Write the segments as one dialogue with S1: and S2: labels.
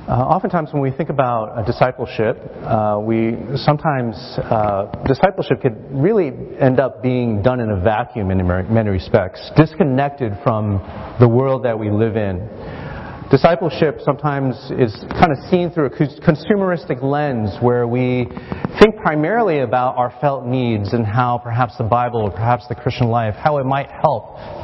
S1: Oftentimes when we think about discipleship, discipleship could really end up being done in a vacuum in many respects, disconnected from the world that we live in. Discipleship sometimes is kind of seen through a consumeristic lens where we think primarily about our felt needs and how perhaps the Bible or perhaps the Christian life, how it might help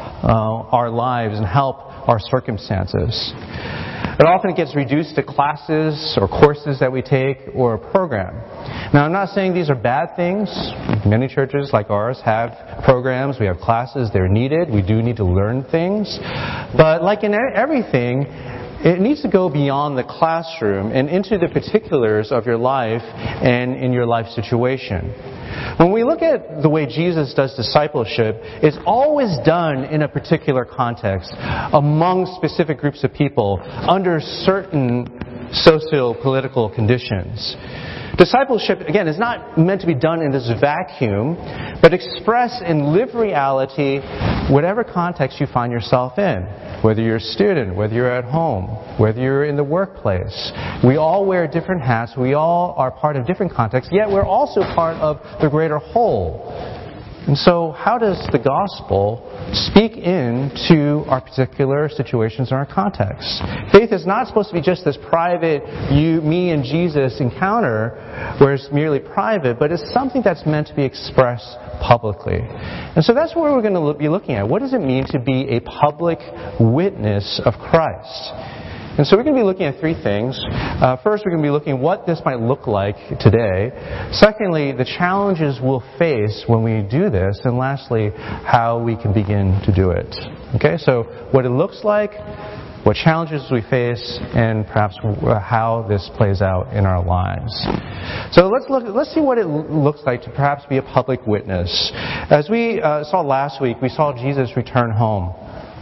S1: our lives and help our circumstances. It often gets reduced to classes or courses that we take or a program. Now, I'm not saying these are bad things. Many churches like ours have programs, we have classes, they're needed. We do need to learn things. But like in everything, it needs to go beyond the classroom and into the particulars of your life and in your life situation. When we look at the way Jesus does discipleship, it's always done in a particular context, among specific groups of people, under certain socio-political conditions. Discipleship, again, is not meant to be done in this vacuum, but expressed in lived reality, whatever context you find yourself in. Whether you're a student, whether you're at home, whether you're in the workplace. We all wear different hats. We all are part of different contexts, yet we're also part of the greater whole. And so how does the gospel speak into our particular situations or our contexts? Faith is not supposed to be just this private me and Jesus encounter where it's merely private, but it's something that's meant to be expressed publicly. And so that's what we're going to be looking at. What does it mean to be a public witness of Christ? And so we're going to be looking at three things. First, we're going to be looking at what this might look like today. Secondly, the challenges we'll face when we do this. And lastly, how we can begin to do it. Okay, so what it looks like, what challenges we face, and perhaps how this plays out in our lives. So let's see what it looks like to perhaps be a public witness. As we saw last week, we saw Jesus return home.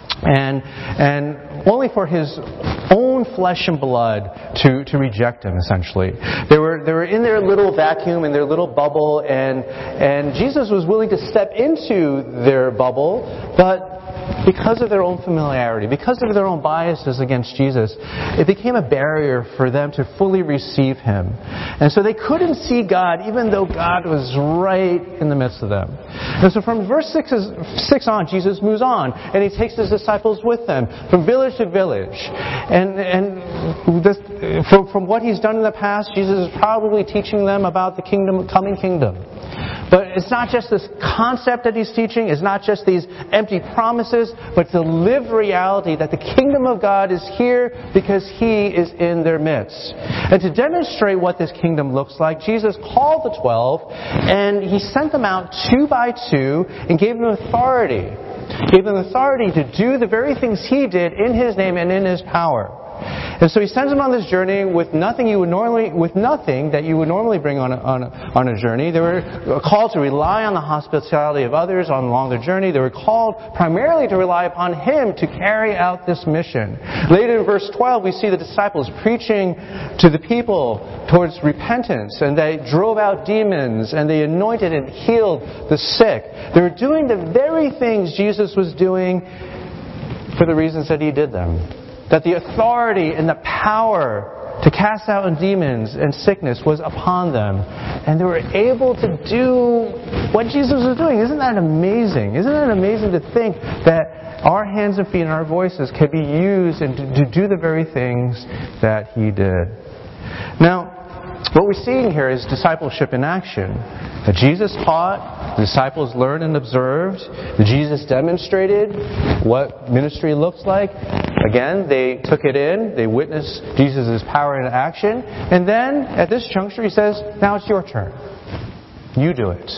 S1: And only for his own flesh and blood to reject him, essentially. They were in their little vacuum, in their little bubble, and Jesus was willing to step into their bubble, but because of their own familiarity, because of their own biases against Jesus, it became a barrier for them to fully receive Him. And so they couldn't see God, even though God was right in the midst of them. And so from verse 6 on, Jesus moves on, and He takes His disciples with them from village to village. From what He's done in the past, Jesus is probably teaching them about the coming kingdom. But it's not just this concept that He's teaching, it's not just these empty promises, but the lived reality that the kingdom of God is here because He is in their midst. And to demonstrate what this kingdom looks like, Jesus called the 12 and He sent them out 2 by 2 and gave them authority. Gave them authority to do the very things He did in His name and in His power. And so He sends them on this journey with nothing that you would normally bring on a journey. They were called to rely on the hospitality of others along their journey. They were called primarily to rely upon Him to carry out this mission. Later in verse 12, we see the disciples preaching to the people towards repentance, and they drove out demons, and they anointed and healed the sick. They were doing the very things Jesus was doing for the reasons that He did them. That the authority and the power to cast out demons and sickness was upon them. And they were able to do what Jesus was doing. Isn't that amazing? Isn't it amazing to think that our hands and feet and our voices can be used and to do the very things that He did? Now, what we're seeing here is discipleship in action. That Jesus taught, the disciples learned and observed, that Jesus demonstrated what ministry looks like. Again, they took it in, they witnessed Jesus' power in action, and then at this juncture He says, now it's your turn. You do it.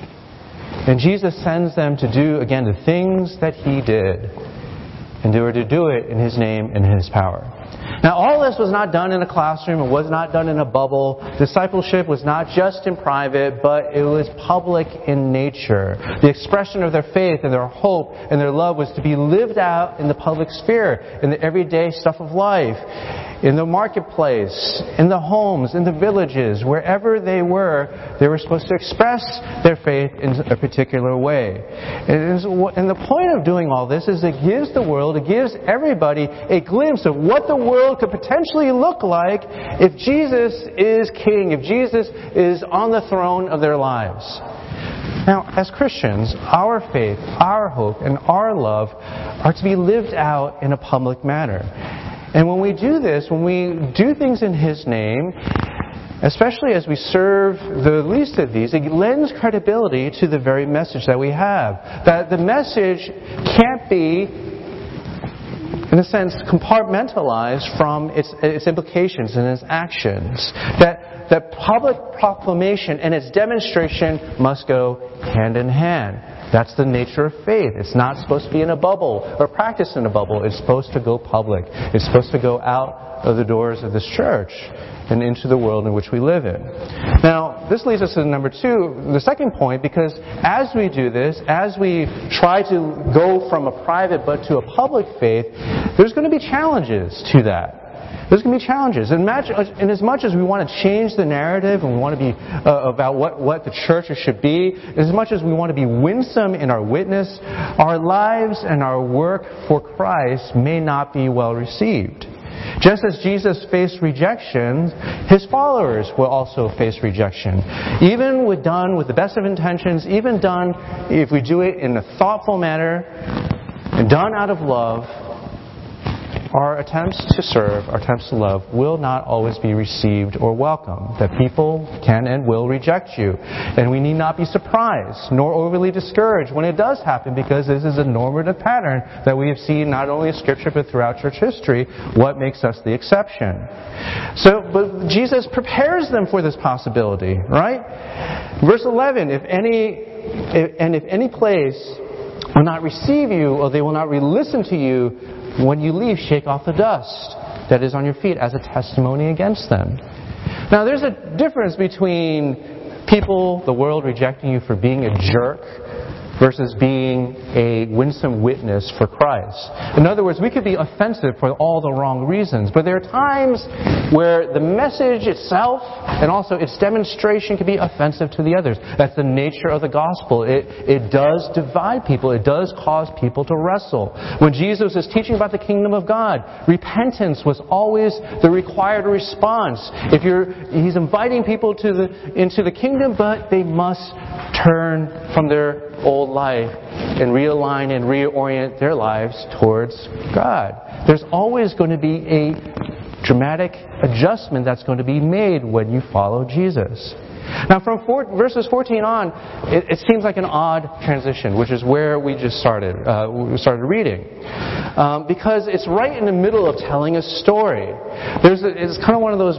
S1: And Jesus sends them to do, again, the things that He did. And they were to do it in His name and His power. Now, all this was not done in a classroom. It was not done in a bubble. Discipleship was not just in private, but it was public in nature. The expression of their faith and their hope and their love was to be lived out in the public sphere, in the everyday stuff of life. in the marketplace, in the homes, in the villages, wherever they were supposed to express their faith in a particular way. And the point of doing all this is it gives everybody a glimpse of what the world could potentially look like if Jesus is King, if Jesus is on the throne of their lives. Now, as Christians, our faith, our hope, and our love are to be lived out in a public manner. And when we do this, when we do things in His name, especially as we serve the least of these, it lends credibility to the very message that we have. That the message can't be, in a sense, compartmentalized from its implications and its actions. That public proclamation and its demonstration must go hand in hand. That's the nature of faith. It's not supposed to be in a bubble or practice in a bubble. It's supposed to go public. It's supposed to go out of the doors of this church and into the world in which we live in. Now, this leads us to number 2, the second point, because as we do this, as we try to go from a private but to a public faith, there's going to be challenges to that. There's going to be challenges. And as much as we want to change the narrative and we want to be about what the church should be, as much as we want to be winsome in our witness, our lives and our work for Christ may not be well received. Just as Jesus faced rejection, His followers will also face rejection. Even when done with the best of intentions, even done if we do it in a thoughtful manner and done out of love, our attempts to serve, our attempts to love will not always be received or welcomed. That people can and will reject you. And we need not be surprised nor overly discouraged when it does happen, because this is a normative pattern that we have seen not only in Scripture but throughout church history. What makes us the exception? But Jesus prepares them for this possibility, right? Verse 11, if any place will not receive you, or they will not listen to you, when you leave, shake off the dust that is on your feet as a testimony against them. Now, there's a difference between people, the world, rejecting you for being a jerk versus being a winsome witness for Christ. In other words, we could be offensive for all the wrong reasons, but there are times where the message itself and also its demonstration can be offensive to the others. That's the nature of the gospel. It does divide people. It does cause people to wrestle. When Jesus is teaching about the kingdom of God, repentance was always the required response. He's inviting people into the kingdom, but they must turn from their old life and realign and reorient their lives towards God. There's always going to be a dramatic adjustment that's going to be made when you follow Jesus. Now, from verses 14 on, it seems like an odd transition, which is where we just started. We started reading, because it's right in the middle of telling a story. It's kind of one of those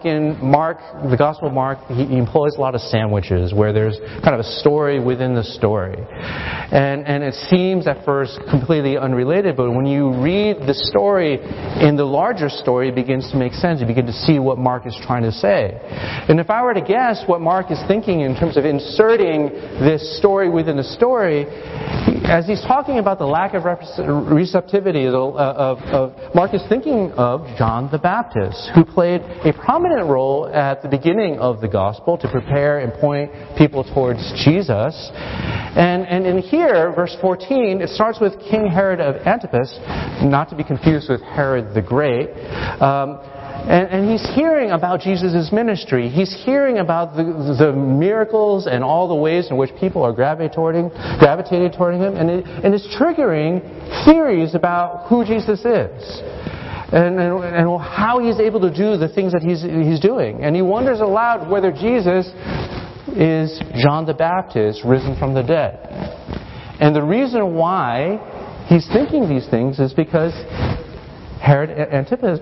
S1: the Gospel of Mark. He employs a lot of sandwiches where there's kind of a story within the story, and it seems at first completely unrelated. But when you read the story in the larger story, it begins to make sense. You begin to see what Mark is trying to say. And if I were to guess what Mark is thinking in terms of inserting this story within the story, as he's talking about the lack of receptivity Mark is thinking of John the Baptist, who played a prominent role at the beginning of the gospel to prepare and point people towards Jesus. And in here, verse 14, it starts with King Herod of Antipas, not to be confused with Herod the Great. And he's hearing about Jesus' ministry. He's hearing about the miracles and all the ways in which people are gravitating toward him. And it's triggering theories about who Jesus is. And how he's able to do the things that he's doing. And he wonders aloud whether Jesus is John the Baptist risen from the dead. And the reason why he's thinking these things is because Herod Antipas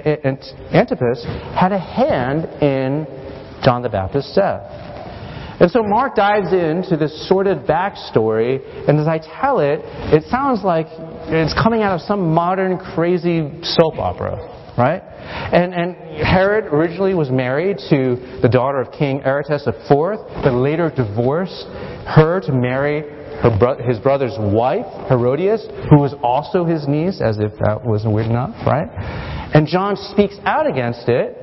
S1: had a hand in John the Baptist's death. And so Mark dives into this sordid backstory, and as I tell it, it sounds like it's coming out of some modern crazy soap opera, right? And Herod originally was married to the daughter of King Aretas IV, but later divorced her to marry his brother's wife, Herodias, who was also his niece, as if that wasn't weird enough, right? And John speaks out against it,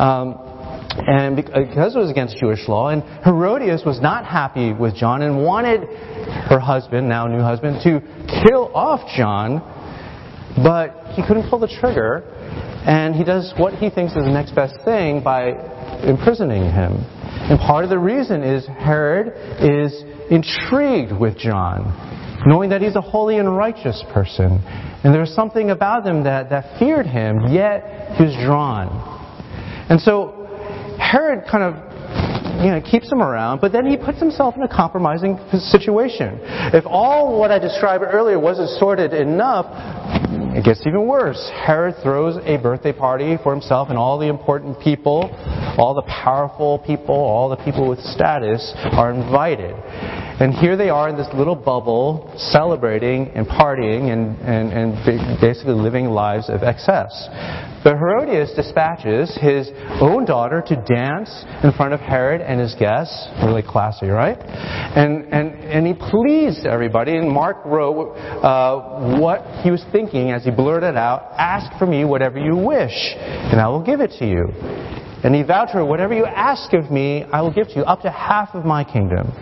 S1: and because it was against Jewish law. And Herodias was not happy with John and wanted her husband, now new husband, to kill off John, but he couldn't pull the trigger. And he does what he thinks is the next best thing by imprisoning him. And part of the reason is Herod is intrigued with John, knowing that he's a holy and righteous person. And there was something about him that feared him, yet he was drawn. And so Herod kind of keeps him around, but then he puts himself in a compromising situation. If all what I described earlier wasn't sorted enough, it gets even worse. Herod throws a birthday party for himself, and all the important people, all the powerful people, all the people with status are invited. And here they are in this little bubble, celebrating and partying and basically living lives of excess. But Herodias dispatches his own daughter to dance in front of Herod and his guests. Really classy, right? And he pleased everybody. And Mark wrote what he was thinking as he blurted out, "Ask for me whatever you wish, and I will give it to you." And he vowed to her, "Whatever you ask of me, I will give to you, up to half of my kingdom."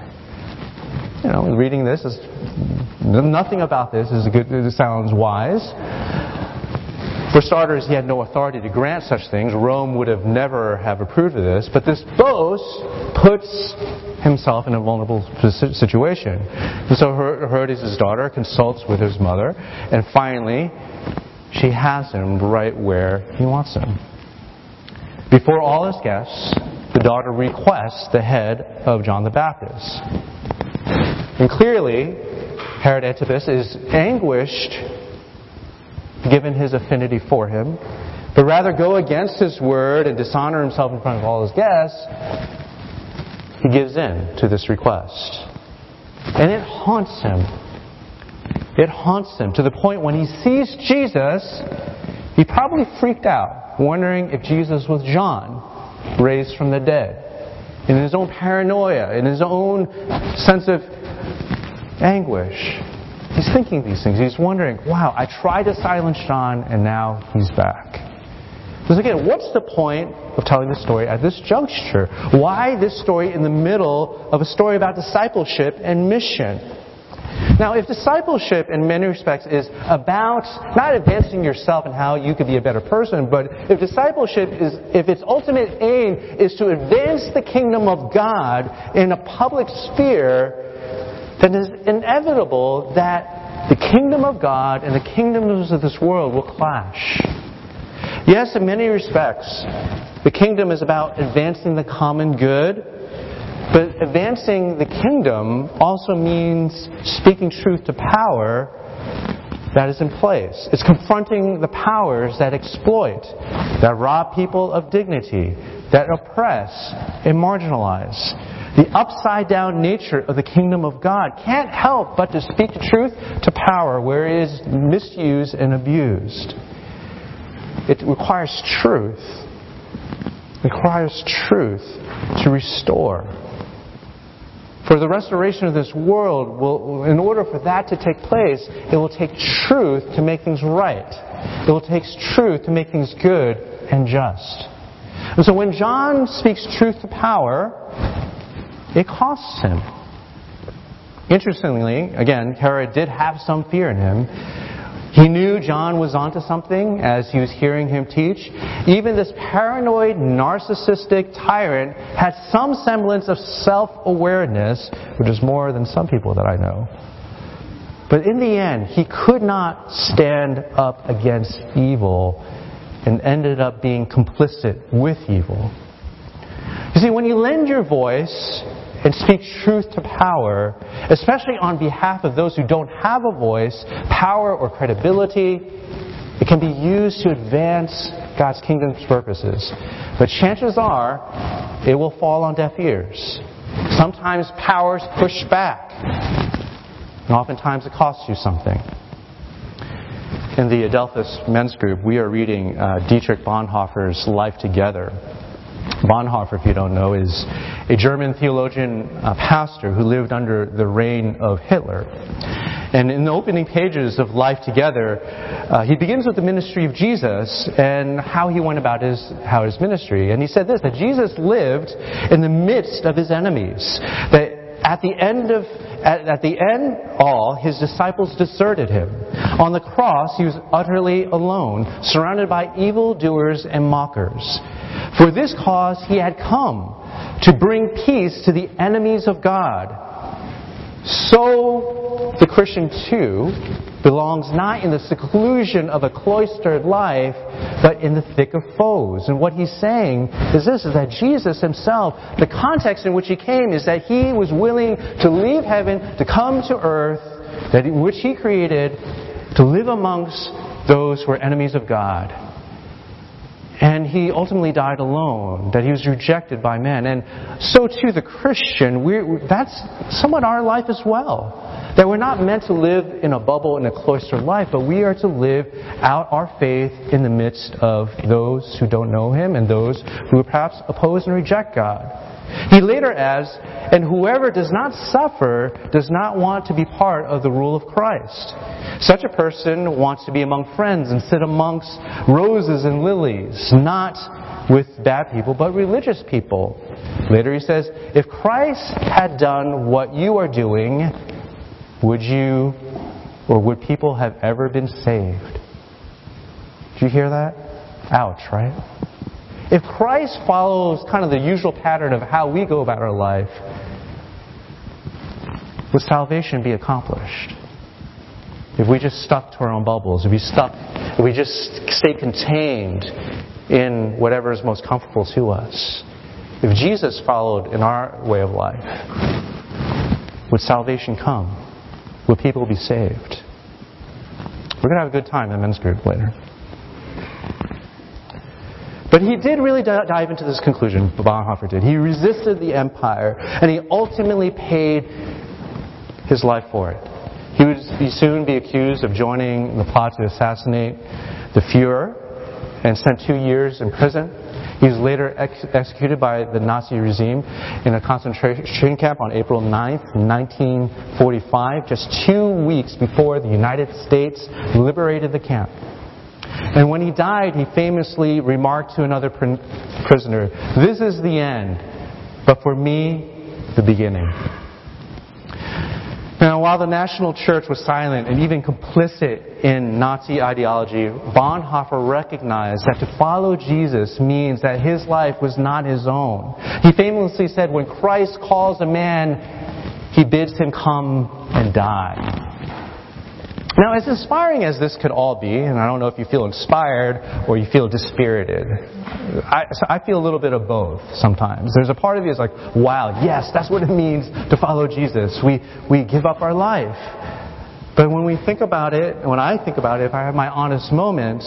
S1: Reading this, nothing about this it sounds wise. For starters, he had no authority to grant such things. Rome would have never have approved of this. But this boast puts himself in a vulnerable situation. And so Herodias' daughter consults with his mother, and finally, she has him right where he wants him. Before all his guests, the daughter requests the head of John the Baptist. And clearly, Herod Antipas is anguished given his affinity for him, but rather go against his word and dishonor himself in front of all his guests, he gives in to this request. And it haunts him. It haunts him to the point when he sees Jesus, he probably freaked out, wondering if Jesus was John, raised from the dead. In his own paranoia, in his own sense of anguish. He's thinking these things. He's wondering, wow, I tried to silence John and now he's back. Because again, what's the point of telling this story at this juncture? Why this story in the middle of a story about discipleship and mission? Now, if discipleship in many respects is about not advancing yourself and how you could be a better person, but if discipleship if its ultimate aim is to advance the kingdom of God in a public sphere, then it is inevitable that the kingdom of God and the kingdoms of this world will clash. Yes, in many respects, the kingdom is about advancing the common good, but advancing the kingdom also means speaking truth to power that is in place. It's confronting the powers that exploit, that rob people of dignity, that oppress and marginalize. The upside-down nature of the kingdom of God can't help but to speak the truth to power where it is misused and abused. It requires truth. It requires truth to restore. For the restoration of this world, in order for that to take place, it will take truth to make things right. It will take truth to make things good and just. And so when John speaks truth to power, it costs him. Interestingly, again, Herod did have some fear in him. He knew John was onto something as he was hearing him teach. Even this paranoid, narcissistic tyrant had some semblance of self-awareness, which is more than some people that I know. But in the end, he could not stand up against evil and ended up being complicit with evil. You see, when you lend your voice and speak truth to power, especially on behalf of those who don't have a voice, power, or credibility, it can be used to advance God's kingdom's purposes. But chances are, it will fall on deaf ears. Sometimes powers push back, and oftentimes it costs you something. In the Adelphus Men's Group, we are reading Dietrich Bonhoeffer's Life Together. Bonhoeffer, if you don't know, is a German theologian pastor who lived under the reign of Hitler. And in the opening pages of Life Together, he begins with the ministry of Jesus and how he went about his ministry. And he said this, that Jesus lived in the midst of his enemies. That at the end all, his disciples deserted him. On the cross, he was utterly alone, surrounded by evildoers and mockers. For this cause he had come, to bring peace to the enemies of God. So the Christian too belongs not in the seclusion of a cloistered life, but in the thick of foes. And what he's saying is this, is that Jesus himself, the context in which he came is that he was willing to leave heaven, to come to earth, which he created, to live amongst those who are enemies of God. And he ultimately died alone, that he was rejected by men. And so too the Christian, that's somewhat our life as well. That we're not meant to live in a bubble, in a cloistered life, but we are to live out our faith in the midst of those who don't know him and those who perhaps oppose and reject God. He later adds, and whoever does not suffer does not want to be part of the rule of Christ. Such a person wants to be among friends and sit amongst roses and lilies, not with bad people, but religious people. Later he says, if Christ had done what you are doing, would you or would people have ever been saved? Did you hear that? Ouch, right? If Christ follows kind of the usual pattern of how we go about our life, would salvation be accomplished? If we just stuck to our own bubbles, if we just stay contained in whatever is most comfortable to us, if Jesus followed in our way of life, would salvation come? Would people be saved? We're going to have a good time in men's group later. But he did really dive into this conclusion, Bonhoeffer did. He resisted the empire, and he ultimately paid his life for it. He would soon be accused of joining the plot to assassinate the Fuhrer and spent 2 years in prison. He was later executed by the Nazi regime in a concentration camp on April 9th, 1945, just 2 weeks before the United States liberated the camp. And when he died, he famously remarked to another prisoner, "This is the end, but for me, the beginning." Now, while the National Church was silent and even complicit in Nazi ideology, Bonhoeffer recognized that to follow Jesus means that his life was not his own. He famously said, when Christ calls a man, he bids him come and die. Now, as inspiring as this could all be, and I don't know if you feel inspired or you feel dispirited, I feel a little bit of both sometimes. There's a part of you that's like, wow, yes, that's what it means to follow Jesus. We give up our life. But when we think about it, and when I think about it, if I have my honest moments,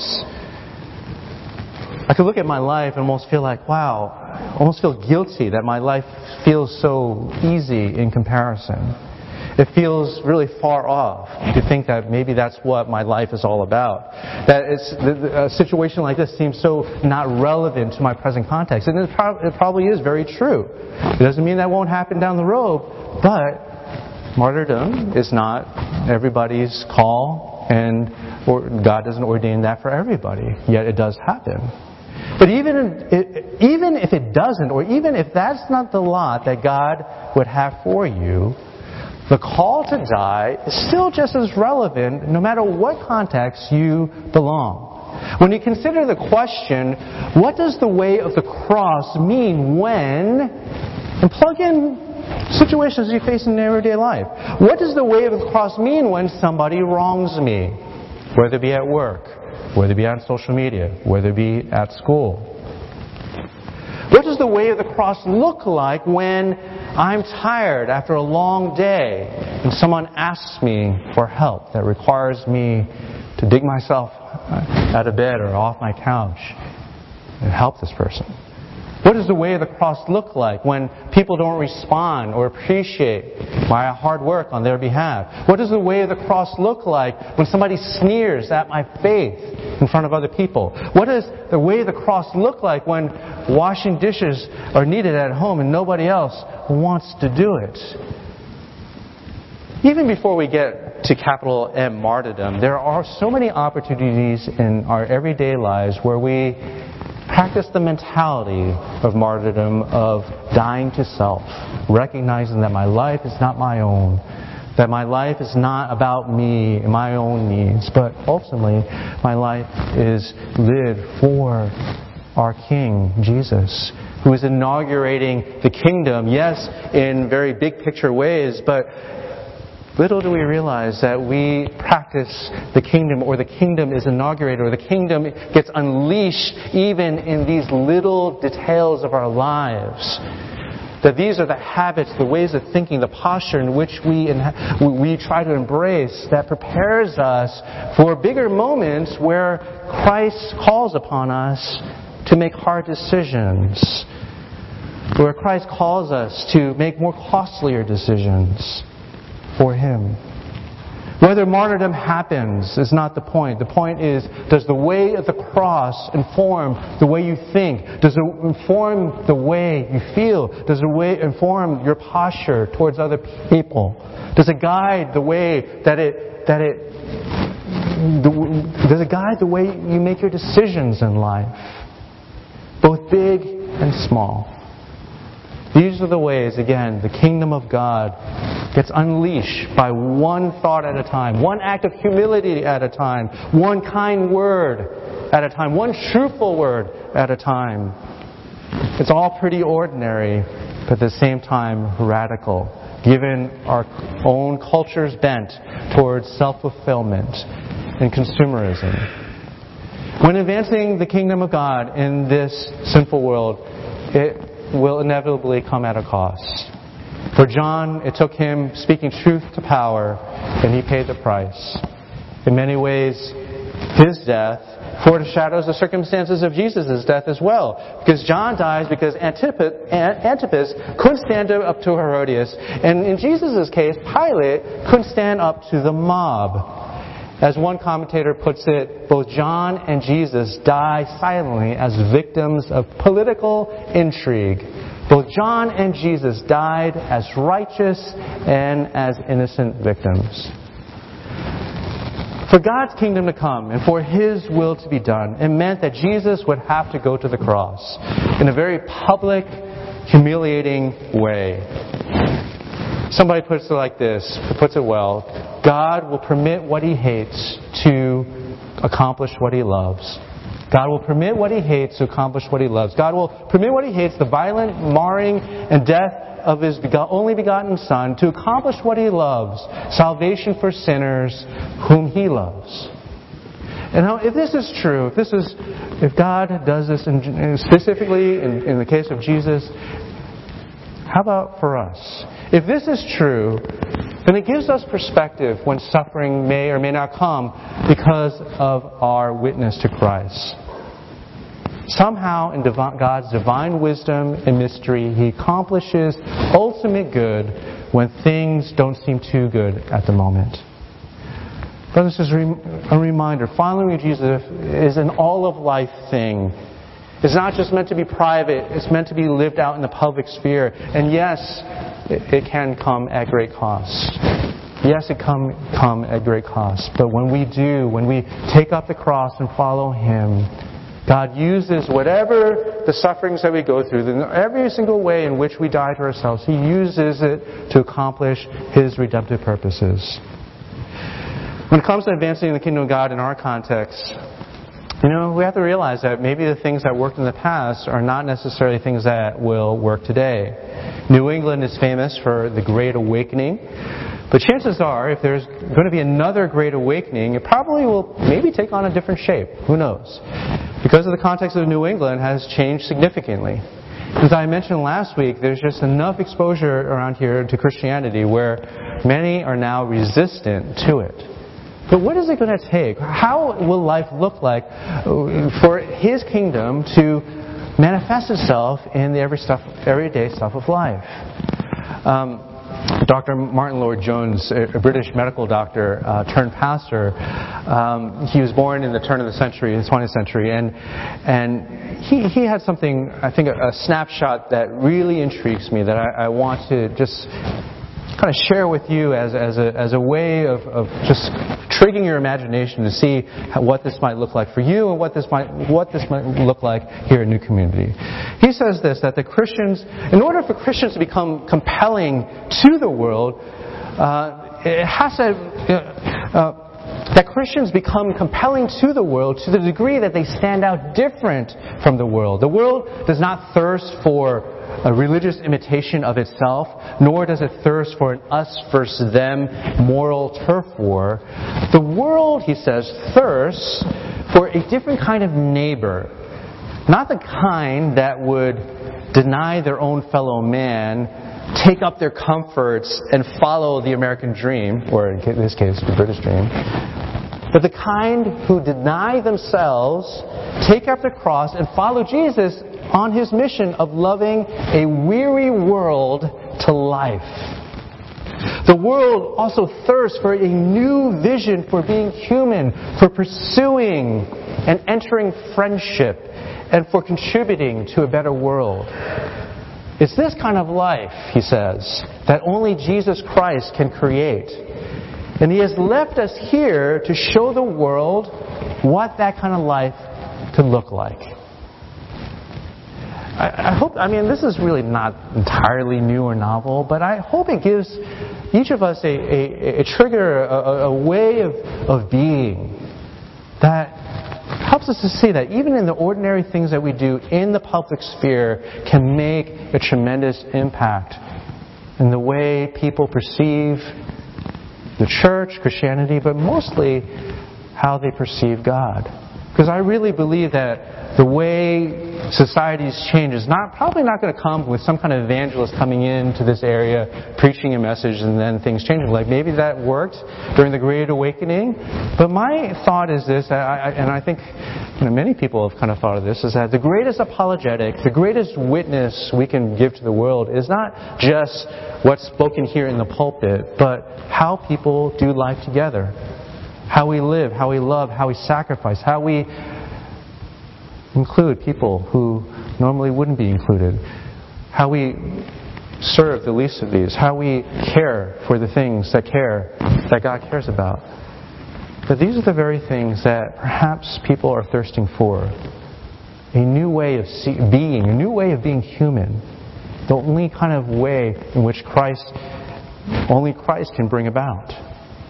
S1: I could look at my life and almost feel like, wow, I almost feel guilty that my life feels so easy in comparison. It feels really far off to think that maybe that's what my life is all about. That a situation like this seems so not relevant to my present context. And it probably is very true. It doesn't mean that won't happen down the road, but martyrdom is not everybody's call, and God doesn't ordain that for everybody. Yet it does happen. But even if it doesn't, or even if that's not the lot that God would have for you, the call to die is still just as relevant no matter what context you belong. When you consider the question, what does the way of the cross mean when, and plug in situations you face in everyday life. What does the way of the cross mean when somebody wrongs me? Whether it be at work, whether it be on social media, whether it be at school. What does the way of the cross look like when I'm tired after a long day and someone asks me for help that requires me to dig myself out of bed or off my couch and help this person? What does the way of the cross look like when people don't respond or appreciate my hard work on their behalf? What does the way of the cross look like when somebody sneers at my faith in front of other people? What does the way of the cross look like when washing dishes are needed at home and nobody else wants to do it? Even before we get to capital M, martyrdom, there are so many opportunities in our everyday lives where we practice the mentality of martyrdom, of dying to self, recognizing that my life is not my own, that my life is not about me and my own needs, but ultimately my life is lived for our King, Jesus, who is inaugurating the kingdom, yes, in very big picture ways, but little do we realize that we practice the kingdom, or the kingdom is inaugurated, or the kingdom gets unleashed even in these little details of our lives. That these are the habits, the ways of thinking, the posture in which we try to embrace that prepares us for bigger moments where Christ calls upon us to make hard decisions, where Christ calls us to make more costlier decisions for Him. Whether martyrdom happens is not the point. The point is, does the way of the cross inform the way you think? Does it inform the way you feel? Does it inform your posture towards other people? Does it guide the way does it guide the way you make your decisions in life? Both big and small. These are the ways, again, the kingdom of God gets unleashed by one thought at a time, one act of humility at a time, one kind word at a time, one truthful word at a time. It's all pretty ordinary, but at the same time radical, given our own culture's bent towards self-fulfillment and consumerism. When advancing the kingdom of God in this sinful world, it will inevitably come at a cost. For John, it took him speaking truth to power, and he paid the price. In many ways, his death foreshadows the circumstances of Jesus' death as well. Because John dies because Antipas couldn't stand up to Herodias. And in Jesus' case, Pilate couldn't stand up to the mob. As one commentator puts it, both John and Jesus die silently as victims of political intrigue. Both John and Jesus died as righteous and as innocent victims. For God's kingdom to come and for His will to be done, it meant that Jesus would have to go to the cross in a very public, humiliating way. Somebody puts it like this, puts it well: God will permit what He hates to accomplish what He loves. God will permit what He hates to accomplish what He loves. God will permit what He hates, the violent marring and death of His only begotten Son, to accomplish what He loves, salvation for sinners whom He loves. And now, if this is true, if God does this, specifically in the case of Jesus, how about for us? If this is true, then it gives us perspective when suffering may or may not come because of our witness to Christ. Somehow, in God's divine wisdom and mystery, He accomplishes ultimate good when things don't seem too good at the moment. Brothers, this is a reminder. Following Jesus is an all-of-life thing. It's not just meant to be private. It's meant to be lived out in the public sphere. And yes, it can come at great cost. Yes, it can come at great cost. But when we take up the cross and follow Him, God uses whatever the sufferings that we go through, in every single way in which we die to ourselves, He uses it to accomplish His redemptive purposes. When it comes to advancing the kingdom of God in our context, we have to realize that maybe the things that worked in the past are not necessarily things that will work today. New England is famous for the Great Awakening. But chances are, if there's going to be another Great Awakening, it probably will maybe take on a different shape. Who knows? Because of the context of New England has changed significantly. As I mentioned last week, there's just enough exposure around here to Christianity where many are now resistant to it. But what is it going to take? How will life look like for His kingdom to manifest itself in the everyday stuff of life? Dr. Martin Lloyd-Jones, a British medical doctor turned pastor, he was born in the turn of the century, the 20th century, and he had something, I think, a snapshot that really intrigues me, that I want to just kind of share with you as a way of just triggering your imagination to see what this might look like for you and what this might look like here at New Community. He says this, that the Christians, in order for Christians to become compelling to the world, it has to that Christians become compelling to the world to the degree that they stand out different from the world. The world does not thirst for a religious imitation of itself, nor does it thirst for an us versus them moral turf war. The world, he says, thirsts for a different kind of neighbor. Not the kind that would deny their own fellow man, take up their comforts, and follow the American dream, or in this case, the British dream. But the kind who deny themselves, take up their cross, and follow Jesus on His mission of loving a weary world to life. The world also thirsts for a new vision for being human, for pursuing and entering friendship, and for contributing to a better world. It's this kind of life, he says, that only Jesus Christ can create. And He has left us here to show the world what that kind of life could look like. I hope, this is really not entirely new or novel, but I hope it gives each of us a trigger, a way of being that helps us to see that even in the ordinary things that we do in the public sphere can make a tremendous impact in the way people perceive the church, Christianity, but mostly how they perceive God. Because I really believe that the way societies change is probably not going to come with some kind of evangelist coming into this area, preaching a message, and then things changing. Like maybe that worked during the Great Awakening. But my thought is this, and I think many people have kind of thought of this, is that the greatest apologetic, the greatest witness we can give to the world is not just what's spoken here in the pulpit, but how people do life together. How we live, how we love, how we sacrifice, how we include people who normally wouldn't be included, how we serve the least of these, how we care for the things that God cares about. But these are the very things that perhaps people are thirsting for. A new way of being, a new way of being human. The only kind of way in which only Christ can bring about.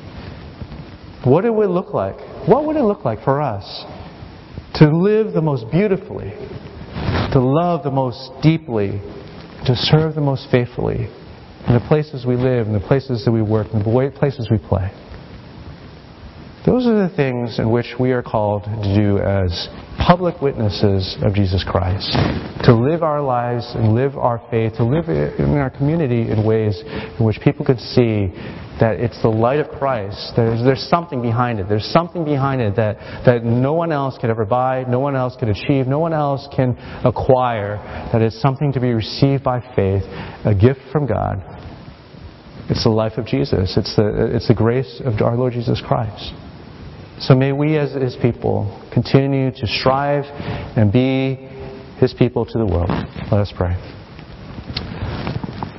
S1: What it would look like? What would it look like for us to live the most beautifully, to love the most deeply, to serve the most faithfully in the places we live, in the places that we work, in the places we play? Those are the things in which we are called to do as public witnesses of Jesus Christ. To live our lives and live our faith, to live in our community in ways in which people could see that it's the light of Christ. There's something behind it. There's something behind it that no one else could ever buy, no one else could achieve, no one else can acquire. That it's something to be received by faith, a gift from God. It's the life of Jesus. It's the grace of our Lord Jesus Christ. So may we as His people continue to strive and be His people to the world. Let us pray.